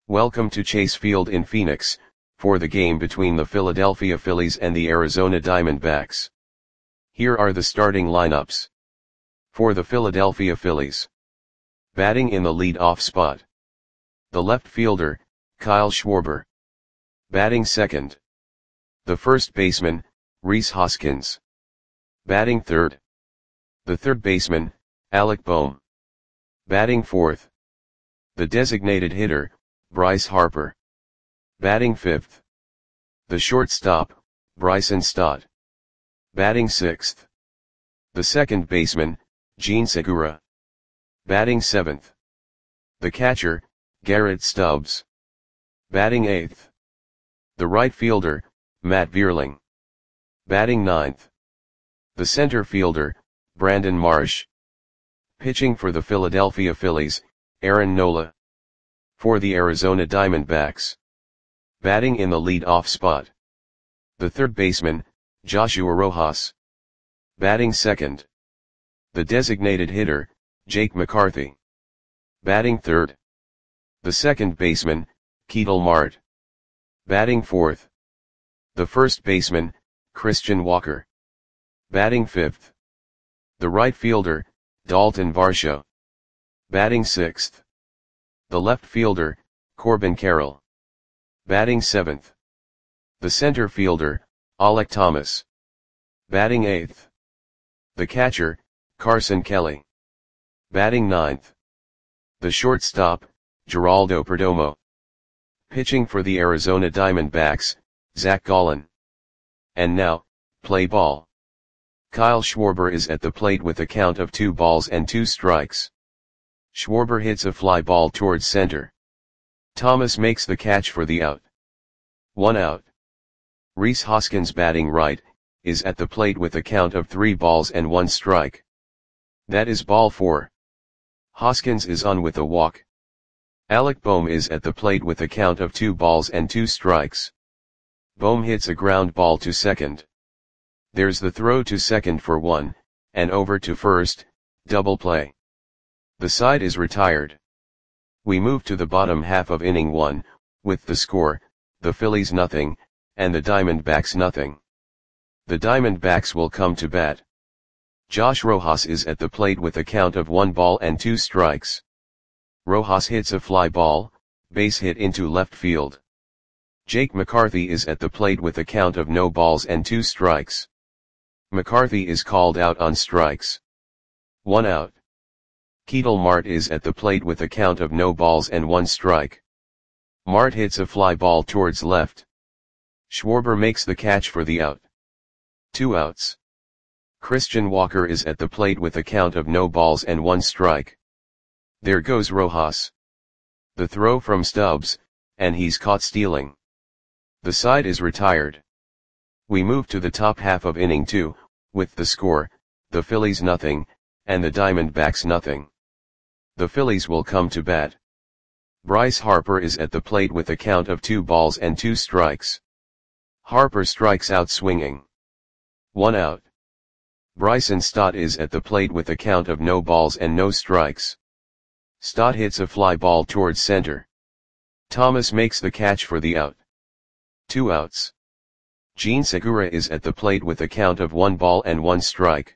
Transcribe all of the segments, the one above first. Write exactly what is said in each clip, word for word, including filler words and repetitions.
Welcome to Chase Field in Phoenix, for the game between the Philadelphia Phillies and the Arizona Diamondbacks. Here are the starting lineups. For the Philadelphia Phillies. Batting in the lead-off spot. The left fielder, Kyle Schwarber. Batting second. The first baseman, Rhys Hoskins. Batting third. The third baseman, Alec Bohm. Batting fourth. The designated hitter, Bryce Harper. Batting fifth. The shortstop, Bryson Stott. Batting sixth. The second baseman, Jean Segura. Batting seventh. The catcher, Garrett Stubbs. Batting eighth. The right fielder, Matt Vierling. Batting ninth. The center fielder, Brandon Marsh. Pitching for the Philadelphia Phillies, Aaron Nola. For the Arizona Diamondbacks. Batting in the lead-off spot. The third baseman, Joshua Rojas. Batting second. The designated hitter, Jake McCarthy. Batting third. The second baseman, Ketel Marte. Batting fourth. The first baseman, Christian Walker. Batting fifth. The right fielder, Dalton Varsho. Batting sixth. The left fielder, Corbin Carroll. Batting seventh. The center fielder, Alek Thomas. Batting eighth. The catcher, Carson Kelly. Batting ninth. The shortstop, Geraldo Perdomo. Pitching for the Arizona Diamondbacks, Zach Gallen. And now, play ball. Kyle Schwarber is at the plate with a count of two balls and two strikes. Schwarber hits a fly ball towards center. Thomas makes the catch for the out. One out. Rhys Hoskins, batting right, is at the plate with a count of three balls and one strike. That is ball four. Hoskins is on with a walk. Alec Bohm is at the plate with a count of two balls and two strikes. Bohm hits a ground ball to second. There's the throw to second for one, and over to first, double play. The side is retired. We move to the bottom half of inning one, with the score, the Phillies nothing, and the Diamondbacks nothing. The Diamondbacks will come to bat. Josh Rojas is at the plate with a count of one ball and two strikes. Rojas hits a fly ball, base hit into left field. Jake McCarthy is at the plate with a count of no balls and two strikes. McCarthy is called out on strikes. One out. Ketel Marte is at the plate with a count of no balls and one strike. Marte hits a fly ball towards left. Schwarber makes the catch for the out. Two outs. Christian Walker is at the plate with a count of no balls and one strike. There goes Rojas. The throw from Stubbs, and he's caught stealing. The side is retired. We move to the top half of inning two, with the score, the Phillies nothing, and the Diamondbacks nothing. The Phillies will come to bat. Bryce Harper is at the plate with a count of two balls and two strikes. Harper strikes out swinging. One out. Bryson Stott is at the plate with a count of no balls and no strikes. Stott hits a fly ball towards center. Thomas makes the catch for the out. Two outs. Jean Segura is at the plate with a count of one ball and one strike.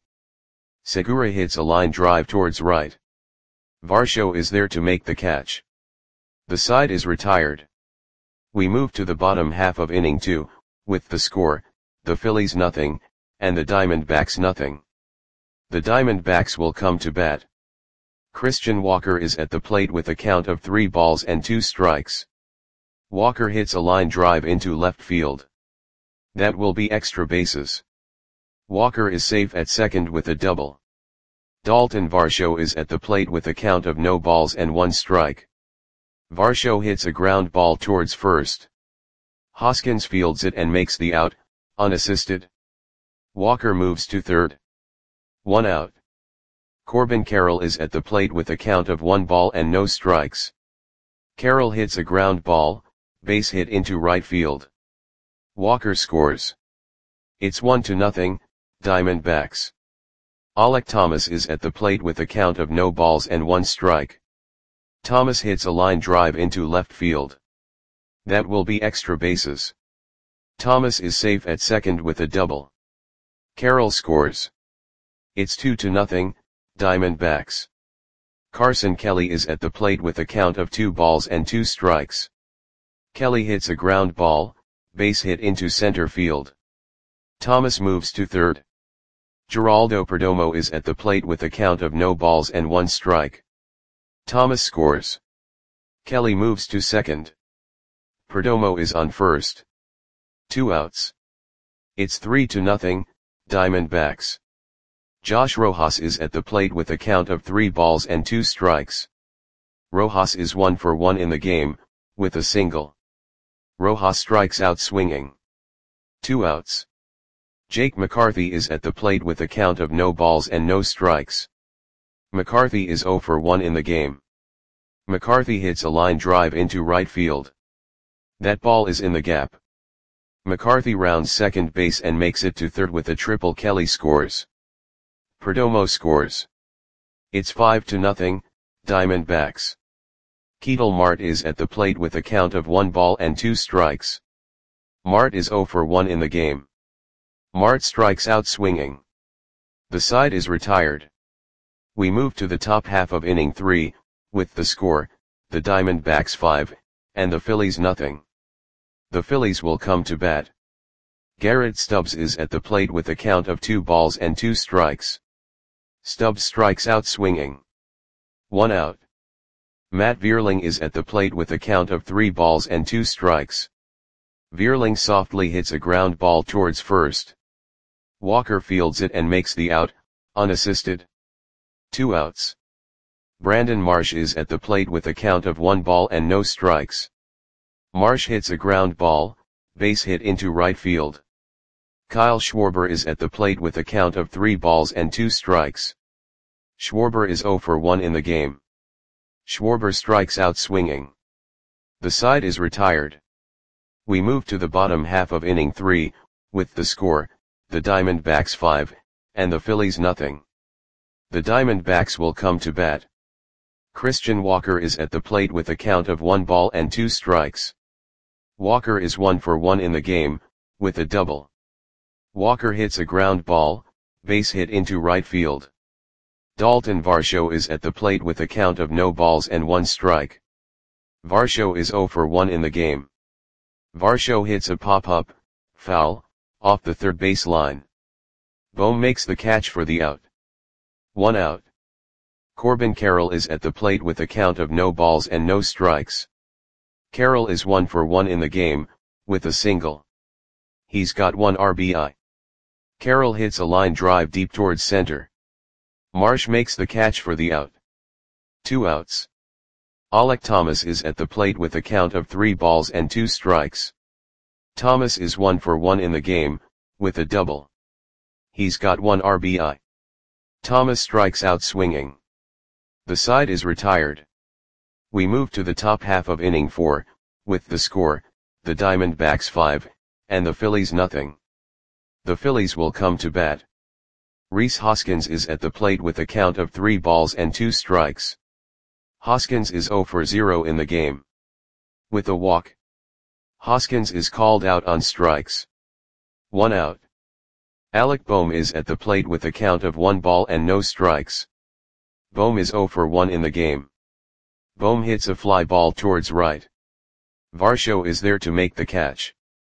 Segura hits a line drive towards right. Varsho is there to make the catch. The side is retired. We move to the bottom half of inning two, with the score, the Phillies nothing, and the Diamondbacks nothing. The Diamondbacks will come to bat. Christian Walker is at the plate with a count of three balls and two strikes. Walker hits a line drive into left field. That will be extra bases. Walker is safe at second with a double. Dalton Varsho is at the plate with a count of no balls and one strike. Varsho hits a ground ball towards first. Hoskins fields it and makes the out, unassisted. Walker moves to third. One out. Corbin Carroll is at the plate with a count of one ball and no strikes. Carroll hits a ground ball, base hit into right field. Walker scores. It's one to nothing, Diamondbacks. Alek Thomas is at the plate with a count of no balls and one strike. Thomas hits a line drive into left field. That will be extra bases. Thomas is safe at second with a double. Carroll scores. It's two to nothing, Diamondbacks. Carson Kelly is at the plate with a count of two balls and two strikes. Kelly hits a ground ball, base hit into center field. Thomas moves to third. Geraldo Perdomo is at the plate with a count of no balls and one strike. Thomas scores. Kelly moves to second. Perdomo is on first. Two outs. It's three to nothing, Diamondbacks. Josh Rojas is at the plate with a count of three balls and two strikes. Rojas is one for one in the game, with a single. Rojas strikes out swinging. Two outs. Jake McCarthy is at the plate with a count of no balls and no strikes. McCarthy is zero for one in the game. McCarthy hits a line drive into right field. That ball is in the gap. McCarthy rounds second base and makes it to third with a triple. Kelly scores. Perdomo scores. It's five to nothing, Diamondbacks. Ketel Marte is at the plate with a count of one ball and two strikes. Marte is zero for one in the game. Marte strikes out swinging. The side is retired. We move to the top half of inning three, with the score, the Diamondbacks five, and the Phillies nothing. The Phillies will come to bat. Garrett Stubbs is at the plate with a count of two balls and two strikes. Stubbs strikes out swinging. One out. Matt Vierling is at the plate with a count of three balls and two strikes. Vierling softly hits a ground ball towards first. Walker fields it and makes the out, unassisted. Two outs. Brandon Marsh is at the plate with a count of one ball and no strikes. Marsh hits a ground ball, base hit into right field. Kyle Schwarber is at the plate with a count of three balls and two strikes. Schwarber is zero for one in the game. Schwarber strikes out swinging. The side is retired. We move to the bottom half of inning three, with the score, the Diamondbacks five, and the Phillies nothing. The Diamondbacks will come to bat. Christian Walker is at the plate with a count of one ball and two strikes. Walker is one for one in the game, with a double. Walker hits a ground ball, base hit into right field. Dalton Varsho is at the plate with a count of no balls and one strike. Varsho is zero for one in the game. Varsho hits a pop-up, foul, off the third base line. Bohm makes the catch for the out. One out. Corbin Carroll is at the plate with a count of no balls and no strikes. Carroll is one for one in the game, with a single. He's got one R B I. Carroll hits a line drive deep towards center. Marsh makes the catch for the out. Two outs. Alek Thomas is at the plate with a count of three balls and two strikes. Thomas is one for one in the game, with a double. He's got one R B I. Thomas strikes out swinging. The side is retired. We move to the top half of inning four, with the score, the Diamondbacks five, and the Phillies nothing. The Phillies will come to bat. Rhys Hoskins is at the plate with a count of three balls and two strikes. Hoskins is zero for zero in the game. With a walk. Hoskins is called out on strikes. One out. Alec Bohm is at the plate with a count of one ball and no strikes. Bohm is zero for one in the game. Bohm hits a fly ball towards right. Varsho is there to make the catch.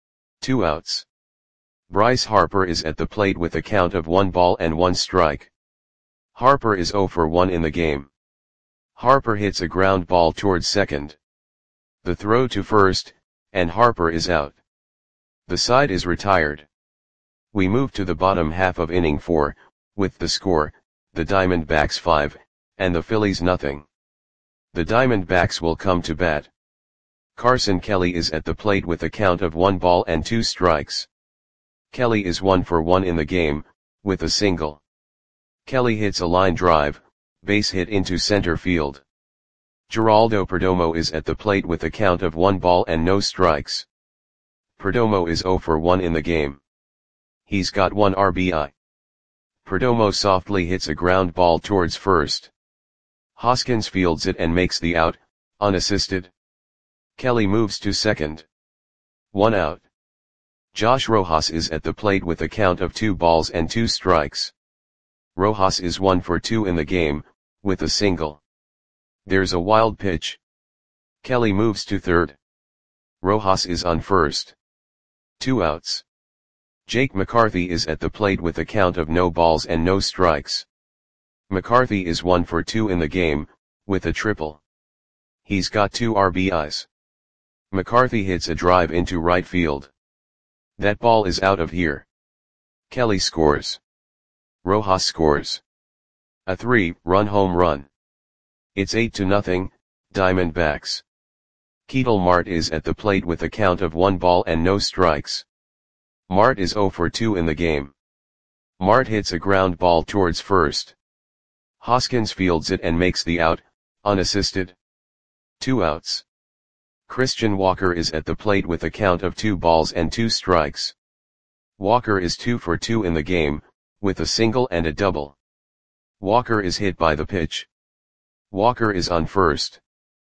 Two outs. Bryce Harper is at the plate with a count of one ball and one strike. Harper is zero for one in the game. Harper hits a ground ball towards second. The throw to first, and Harper is out. The side is retired. We move to the bottom half of inning four, with the score, the Diamondbacks five, and the Phillies nothing. The Diamondbacks will come to bat. Carson Kelly is at the plate with a count of one ball and two strikes. Kelly is one for one in the game, with a single. Kelly hits a line drive, base hit into center field. Geraldo Perdomo is at the plate with a count of one ball and no strikes. Perdomo is zero for one in the game. He's got one R B I. Perdomo softly hits a ground ball towards first. Hoskins fields it and makes the out, unassisted. Kelly moves to second. One out. Josh Rojas is at the plate with a count of two balls and two strikes. Rojas is one for two in the game, with a single. There's a wild pitch. Kelly moves to third. Rojas is on first. Two outs. Jake McCarthy is at the plate with a count of no balls and no strikes. McCarthy is one for two in the game, with a triple. He's got two R B Is. McCarthy hits a drive into right field. That ball is out of here. Kelly scores. Rojas scores. A three-run home run. It's eight to nothing, Diamondbacks. Ketel Marte is at the plate with a count of one ball and no strikes. Marte is zero for two in the game. Marte hits a ground ball towards first. Hoskins fields it and makes the out, unassisted. Two outs. Christian Walker is at the plate with a count of two balls and two strikes. Walker is two for two in the game, with a single and a double. Walker is hit by the pitch. Walker is on first.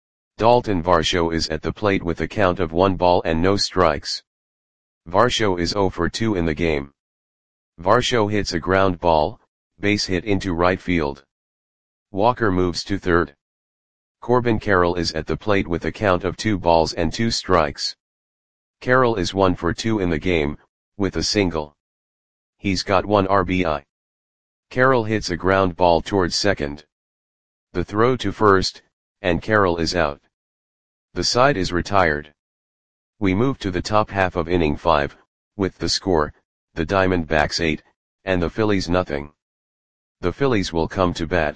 Dalton Varsho is at the plate with a count of one ball and no strikes. Varsho is zero for two in the game. Varsho hits a ground ball, base hit into right field. Walker moves to third. Corbin Carroll is at the plate with a count of two balls and two strikes. Carroll is one for two in the game, with a single. He's got one R B I. Carroll hits a ground ball towards second. The throw to first, and Carroll is out. The side is retired. We move to the top half of inning five, with the score, the Diamondbacks eight, and the Phillies nothing. The Phillies will come to bat.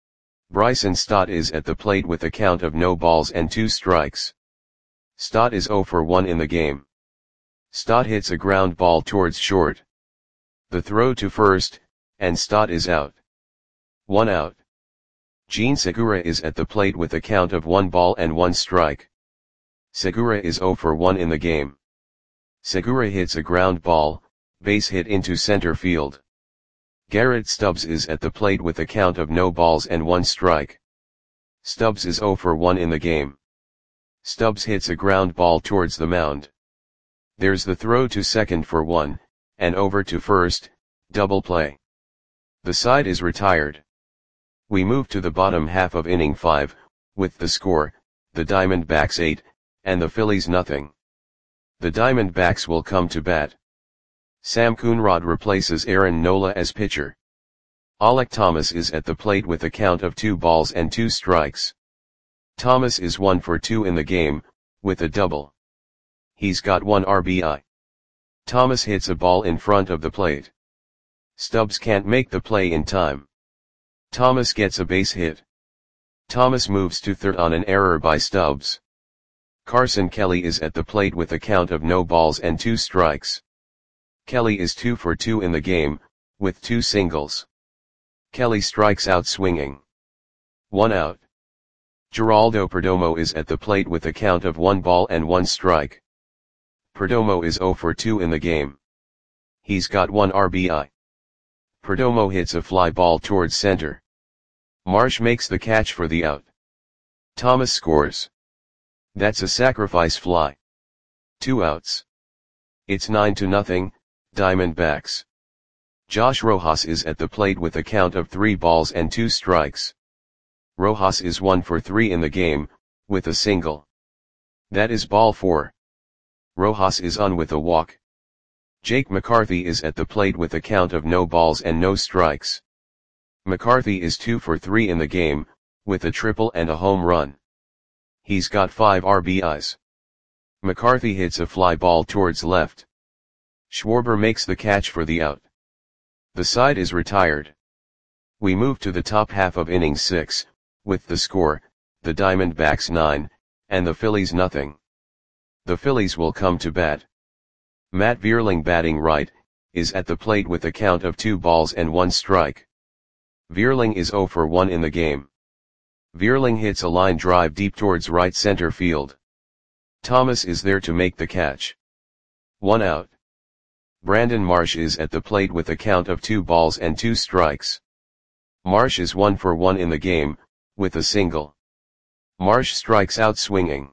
Bryson Stott is at the plate with a count of no balls and two strikes. Stott is zero for one in the game. Stott hits a ground ball towards short. The throw to first, and Stott is out. One out. Jean Segura is at the plate with a count of one ball and one strike. Segura is zero for one in the game. Segura hits a ground ball, base hit into center field. Garrett Stubbs is at the plate with a count of no balls and one strike. Stubbs is zero for one in the game. Stubbs hits a ground ball towards the mound. There's the throw to second for one, and over to first, double play. The side is retired. We move to the bottom half of inning five, with the score, the Diamondbacks eight, and the Phillies nothing. The Diamondbacks will come to bat. Sam Coonrod replaces Aaron Nola as pitcher. Alek Thomas is at the plate with a count of two balls and two strikes. Thomas is one for two in the game, with a double. He's got one R B I. Thomas hits a ball in front of the plate. Stubbs can't make the play in time. Thomas gets a base hit. Thomas moves to third on an error by Stubbs. Carson Kelly is at the plate with a count of no balls and two strikes. Kelly is two for two in the game, with two singles. Kelly strikes out swinging. One out. Geraldo Perdomo is at the plate with a count of one ball and one strike. Perdomo is zero for two in the game. He's got one R B I. Perdomo hits a fly ball towards center. Marsh makes the catch for the out. Thomas scores. That's a sacrifice fly. Two outs. It's nine to nothing, Diamondbacks. Josh Rojas is at the plate with a count of three balls and two strikes. Rojas is one for three in the game, with a single. That is ball four. Rojas is on with a walk. Jake McCarthy is at the plate with a count of no balls and no strikes. McCarthy is two for three in the game, with a triple and a home run. He's got five R B Is. McCarthy hits a fly ball towards left. Schwarber makes the catch for the out. The side is retired. We move to the top half of inning six, with the score, the Diamondbacks nine, and the Phillies nothing. The Phillies will come to bat. Matt Vierling, batting right, is at the plate with a count of two balls and one strike. Vierling is zero for one in the game. Vierling hits a line drive deep towards right center field. Thomas is there to make the catch. One out. Brandon Marsh is at the plate with a count of two balls and two strikes. Marsh is one for one in the game, with a single. Marsh strikes out swinging.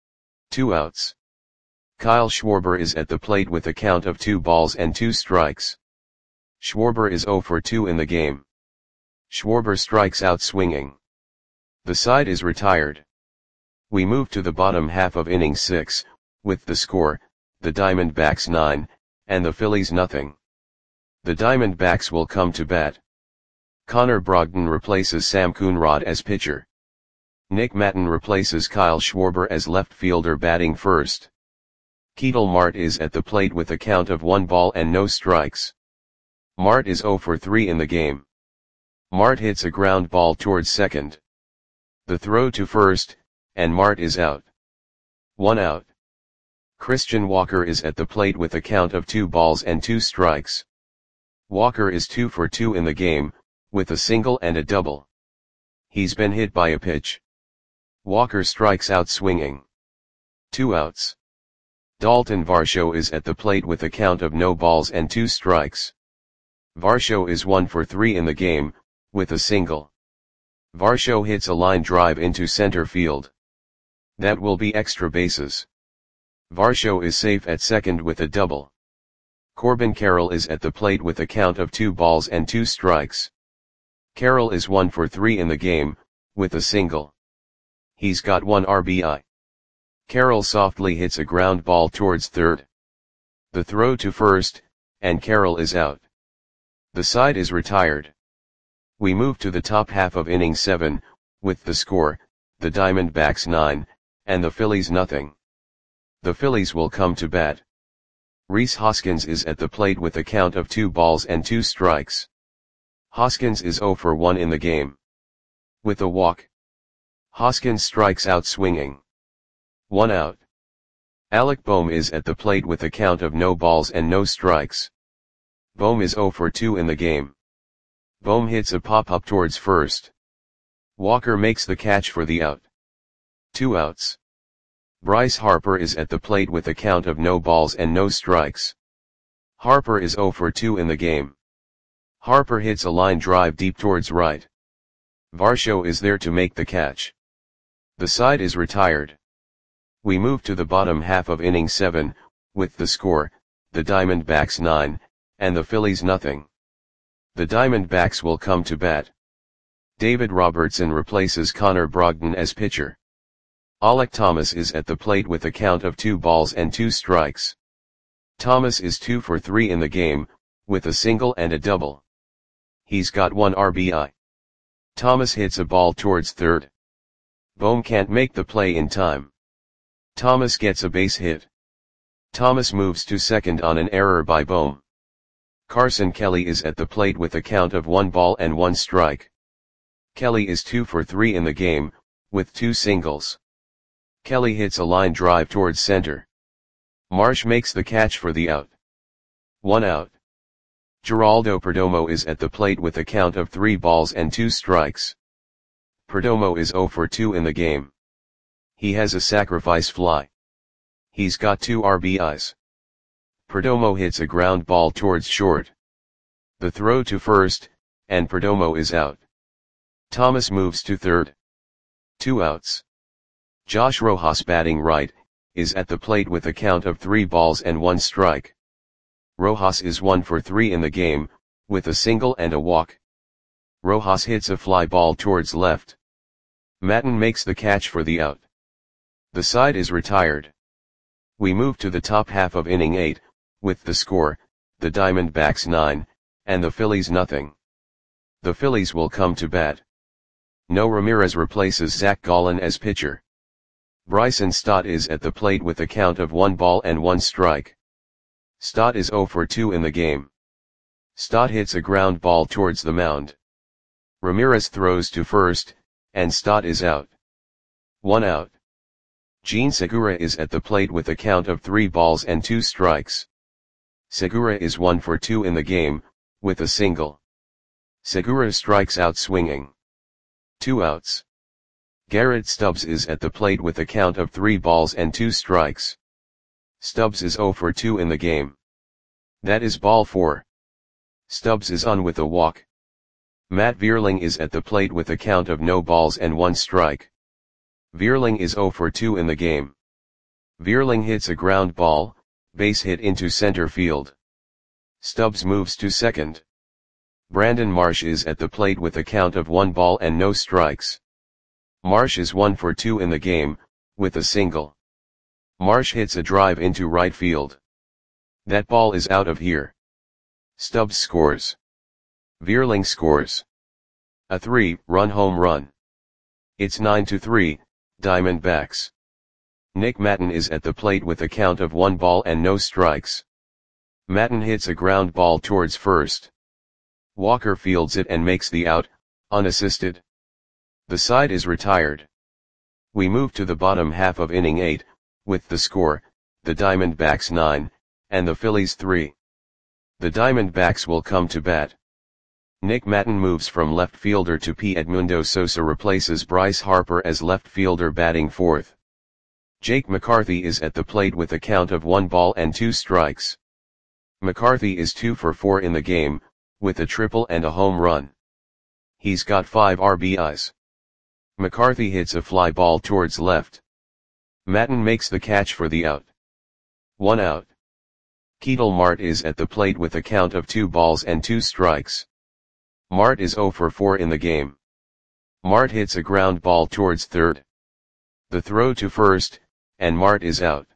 Two outs. Kyle Schwarber is at the plate with a count of two balls and two strikes. Schwarber is oh for two in the game. Schwarber strikes out swinging. The side is retired. We move to the bottom half of inning six, with the score, the Diamondbacks nine, and the Phillies nothing. The Diamondbacks will come to bat. Connor Brogdon replaces Sam Coonrod as pitcher. Nick Maton replaces Kyle Schwarber as left fielder batting first. Ketel Marte is at the plate with a count of one ball and no strikes. Marte is oh for three in the game. Marte hits a ground ball towards second. The throw to first, and Marte is out. One out. Christian Walker is at the plate with a count of two balls and two strikes. Walker is two for two in the game, with a single and a double. He's been hit by a pitch. Walker strikes out swinging. Two outs. Dalton Varsho is at the plate with a count of no balls and two strikes. Varsho is one for three in the game, with a single. Varsho hits a line drive into center field. That will be extra bases. Varsho is safe at second with a double. Corbin Carroll is at the plate with a count of two balls and two strikes. Carroll is one for three in the game, with a single. He's got one R B I. Carroll softly hits a ground ball towards third. The throw to first, and Carroll is out. The side is retired. We move to the top half of inning seven, with the score, the Diamondbacks nine, and the Phillies nothing. The Phillies will come to bat. Rhys Hoskins is at the plate with a count of two balls and two strikes. Hoskins is oh for one in the game. With a walk. Hoskins strikes out swinging. One out. Alec Bohm is at the plate with a count of no balls and no strikes. Bohm is oh for two in the game. Bohm hits a pop-up towards first. Walker makes the catch for the out. Two outs. Bryce Harper is at the plate with a count of no balls and no strikes. Harper is oh for two in the game. Harper hits a line drive deep towards right. Varsho is there to make the catch. The side is retired. We move to the bottom half of inning seven, with the score, the Diamondbacks nine, and the Phillies nothing. The Diamondbacks will come to bat. David Robertson replaces Connor Brogdon as pitcher. Alec Thomas is at the plate with a count of two balls and two strikes. Thomas is two for three in the game, with a single and a double. He's got one R B I. Thomas hits a ball towards third. Bohm can't make the play in time. Thomas gets a base hit. Thomas moves to second on an error by Bohm. Carson Kelly is at the plate with a count of one ball and one strike. Kelly is two for three in the game, with two singles. Kelly hits a line drive towards center. Marsh makes the catch for the out. One out. Geraldo Perdomo is at the plate with a count of three balls and two strikes. Perdomo is oh for two in the game. He has a sacrifice fly. He's got two R B Is. Perdomo hits a ground ball towards short. The throw to first, and Perdomo is out. Thomas moves to third. Two outs. Josh Rojas batting right, is at the plate with a count of three balls and one strike. Rojas is one for three in the game, with a single and a walk. Rojas hits a fly ball towards left. Maton makes the catch for the out. The side is retired. We move to the top half of inning eight, with the score, the Diamondbacks nine, and the Phillies nothing. The Phillies will come to bat. No Ramirez replaces Zach Gallen as pitcher. Bryson Stott is at the plate with a count of one ball and one strike. Stott is oh for two in the game. Stott hits a ground ball towards the mound. Ramirez throws to first, and Stott is out. One out. Jean Segura is at the plate with a count of three balls and two strikes. Segura is one for two in the game, with a single. Segura strikes out swinging. Two outs. Garrett Stubbs is at the plate with a count of three balls and two strikes. Stubbs is oh for two in the game. That is ball four. Stubbs is on with a walk. Matt Vierling is at the plate with a count of no balls and one strike. Vierling is zero for two in the game. Vierling hits a ground ball, base hit into center field. Stubbs moves to second. Brandon Marsh is at the plate with a count of one ball and no strikes. Marsh is one for two in the game, with a single. Marsh hits a drive into right field. That ball is out of here. Stubbs scores. Vierling scores. A three-run home run. It's nine to three, Diamondbacks. Nick Maton is at the plate with a count of one ball and no strikes. Maton hits a ground ball towards first. Walker fields it and makes the out, unassisted. The side is retired. We move to the bottom half of inning eight, with the score, the Diamondbacks nine, and the Phillies three. The Diamondbacks will come to bat. Nick Maton moves from left fielder to P. Edmundo Sosa replaces Bryce Harper as left fielder batting fourth. Jake McCarthy is at the plate with a count of one ball and two strikes. McCarthy is two for four in the game, with a triple and a home run. He's got five R B Is. McCarthy hits a fly ball towards left. Maton makes the catch for the out. One out. Ketel Marte is at the plate with a count of two balls and two strikes. Marte is zero for four in the game. Marte hits a ground ball towards third. The throw to first, and Marte is out.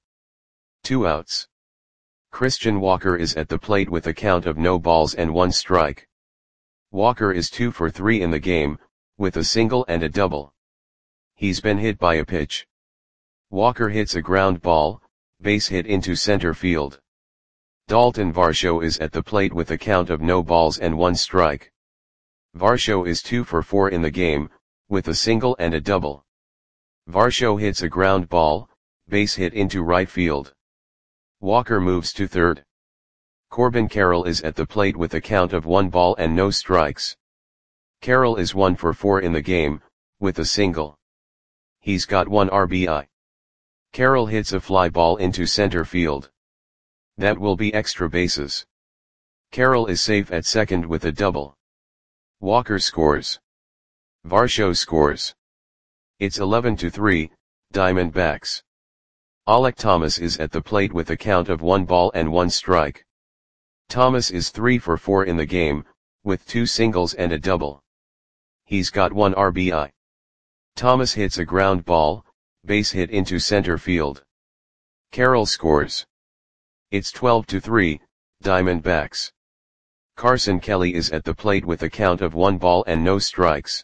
Two outs. Christian Walker is at the plate with a count of no balls and one strike. Walker is two for three in the game, with a single and a double. He's been hit by a pitch. Walker hits a ground ball, base hit into center field. Dalton Varsho is at the plate with a count of no balls and one strike. Varsho is two for four in the game, with a single and a double. Varsho hits a ground ball, base hit into right field. Walker moves to third. Corbin Carroll is at the plate with a count of one ball and no strikes. Carroll is one for four in the game, with a single. He's got one R B I. Carroll hits a fly ball into center field. That will be extra bases. Carroll is safe at second with a double. Walker scores. Varsho scores. It's eleven to three, Diamondbacks. Alek Thomas is at the plate with a count of one ball and one strike. Thomas is three for four in the game, with two singles and a double. He's got one R B I. Thomas hits a ground ball, base hit into center field. Carroll scores. It's twelve to three, Diamondbacks. Carson Kelly is at the plate with a count of one ball and no strikes.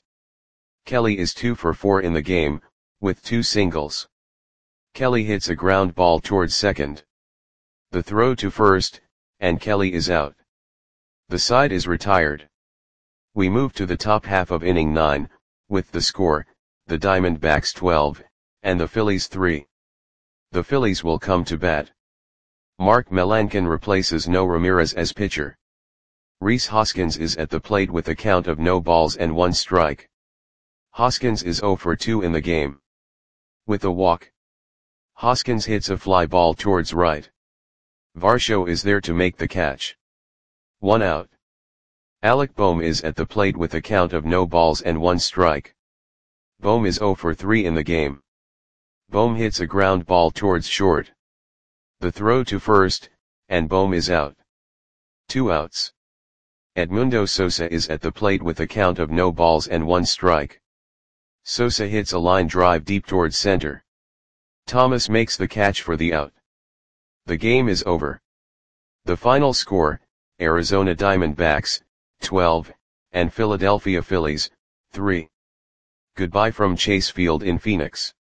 Kelly is two for four in the game, with two singles. Kelly hits a ground ball towards second. The throw to first, and Kelly is out. The side is retired. We move to the top half of inning nine, with the score, the Diamondbacks twelve, and the Phillies three. The Phillies will come to bat. Mark Melancon replaces No Ramirez as pitcher. Rhys Hoskins is at the plate with a count of no balls and one strike. Hoskins is zero for two in the game. With a walk. Hoskins hits a fly ball towards right. Varsho is there to make the catch. One out. Alec Bohm is at the plate with a count of no balls and one strike. Bohm is zero for three in the game. Bohm hits a ground ball towards short. The throw to first, and Bohm is out. Two outs. Edmundo Sosa is at the plate with a count of no balls and one strike. Sosa hits a line drive deep towards center. Thomas makes the catch for the out. The game is over. The final score, Arizona Diamondbacks, twelve, and Philadelphia Phillies, three. Goodbye from Chase Field in Phoenix.